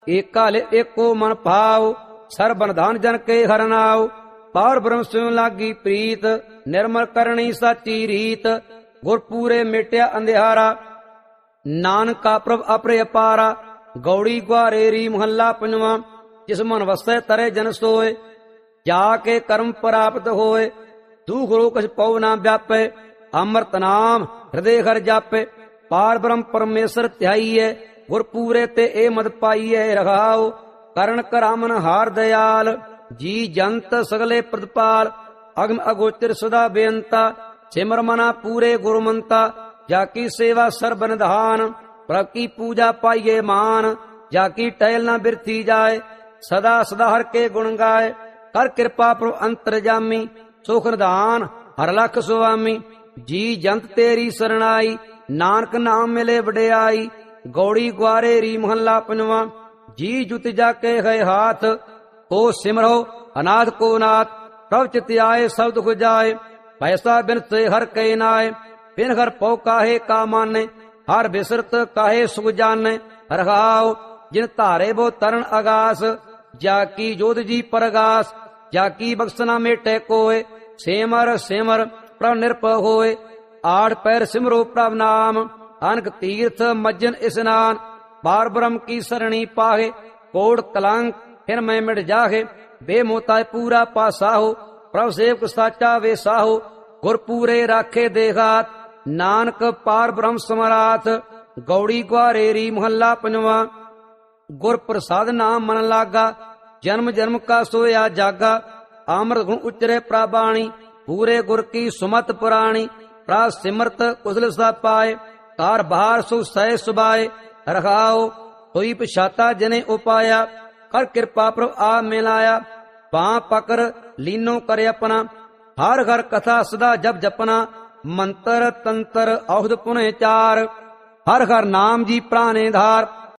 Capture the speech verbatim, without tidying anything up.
एका ले एको मन भाव, सरबन धान जन के हर नाव। पार ब्रह्म स्व लागी प्रीत, निर्मल करणी साची रीत। गुरपूरे मिट्या अंधियारा, नानका प्रभ अपरे अपारा। गौड़ी ग्वारेरी महला पंजवा, जिस मन वसै तरे जन सोए। जाके कर्म प्राप्त होए, दुख रोग पौ ना व्यापे। अमृत नाम हृदय घर जापे, पार ब्रह्म परमेश्वर ध्याइए। गुरपूरे ते ए मद पाइए रघाओ, करण करामन हार दयाल। जी जंत सगले प्रदपाल, अगम अगोचर सदा बेअंता। सिमर मना पूरे गुरुमंता, जाकी सेवा सरबन धान। प्रभ की पूजा पाइए मान, जाकी टहल न बिरथी जाए। सदा सदा हर के गुण गाए, कर कृपा प्रभु अंतर जामी। सुख निधान हर लख सुआमी, जी जंत तेरी शरणाई। नानक नाम मिले वडियाई, गौड़ी ग्वारे री महला पंजवा। जी जुत जाके है हाथ, को सिमरो अनाथ को नाथ। प्रभ चित आए सब दुख जाए, पैसा बिन से हर कै नाय। बिन हर पौ काहे का माने, हर बिसरत काहे सुख जाने। रघाओ जिन तारे वो तरन आगास, जाकी जोध जी परगास। जाकी बख्सना मेटे कोय, सेमर सेमर प्रभ निरपय होय। आठ पैर सिमरो प्रभ नाम, अनक तीर्थ मज्जन स्नान। बार ब्रह्म की सरणी पाहे, कोड़ कलंक फिर मैं मिट जाहे। बेमोता पूरा पासाहो, प्रभ सेवक साचा वे साहो। गुरपूरे राखे देघात, नानक पार ब्रह्म समराथ। गौड़ी ग्वारेरी महला पंजवा, गुर प्रसाद नाम मन लागा। जन्म जन्म का सोया जागा, अमृत गुण उचरे प्राबाणी। पूरे गुर की सुमत पुराणी, प्रा सिमरत कुशल सा पाए। कार बाहर सु सह सुबाए, रखाओ कोई पछाता जने उपाया। कर कृपा प्रभ आ मिलाया, पां पकर लीनो करे अपना। हर घर कथा सदा जप जपना, मंत्र तंत्र औषध पुनः चार। हर घर नाम जी प्राणे धार,